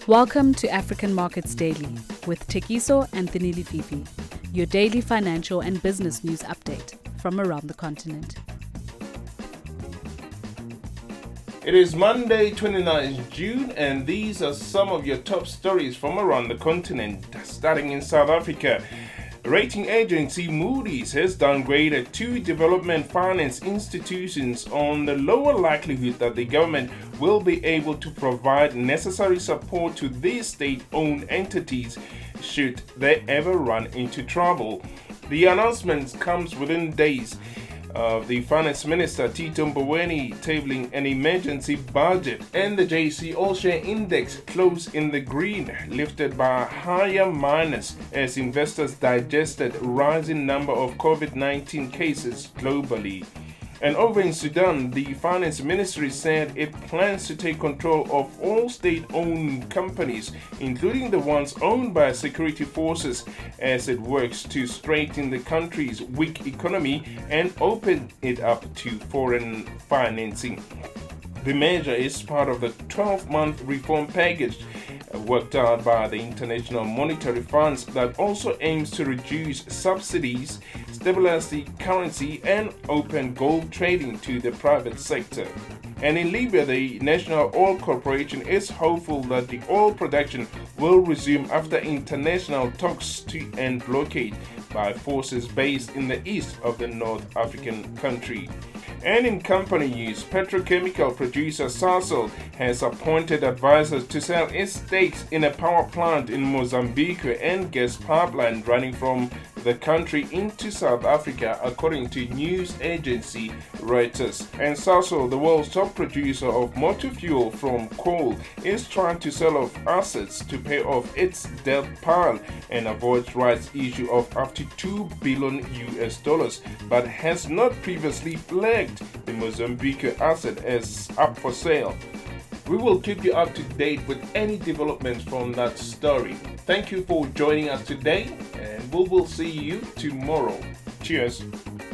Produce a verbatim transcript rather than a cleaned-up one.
Welcome to African Markets Daily with Tekiso and Thinili Fifi, your daily financial and business news update from around the continent. It is Monday, twenty-ninth June, and these are some of your top stories from around the continent. Starting in South Africa, rating agency Moody's has downgraded two development finance institutions on the lower likelihood that the government will be able to provide necessary support to these state-owned entities should they ever run into trouble. The announcement comes within days of the Finance Minister Tito Mboweni tabling an emergency budget, and the J S E All Share Index closed in the green, lifted by a higher minus as investors digested rising number of COVID nineteen cases globally. And over in Sudan, the Finance Ministry said it plans to take control of all state-owned companies, including the ones owned by security forces, as it works to straighten the country's weak economy and open it up to foreign financing. The measure is part of the twelve-month reform package worked out by the International Monetary Fund that also aims to reduce subsidies, stabilize the currency, and open gold trading to the private sector. And in Libya, the National Oil Corporation is hopeful that the oil production will resume after international talks to end blockade by forces based in the east of the North African country. And in company news, petrochemical producer Sasol has appointed advisors to sell its stakes in a power plant in Mozambique and gas pipeline running from the country into South Africa, according to news agency Reuters. And Sasol, the world's top producer of motor fuel from coal, is trying to sell off assets to pay off its debt pile and avoid rights issue of up to two billion U S dollars, but has not previously flagged the Mozambique asset as up for sale. We will keep you up to date with any developments from that story. Thank you for joining us today, and we will see you tomorrow. Cheers.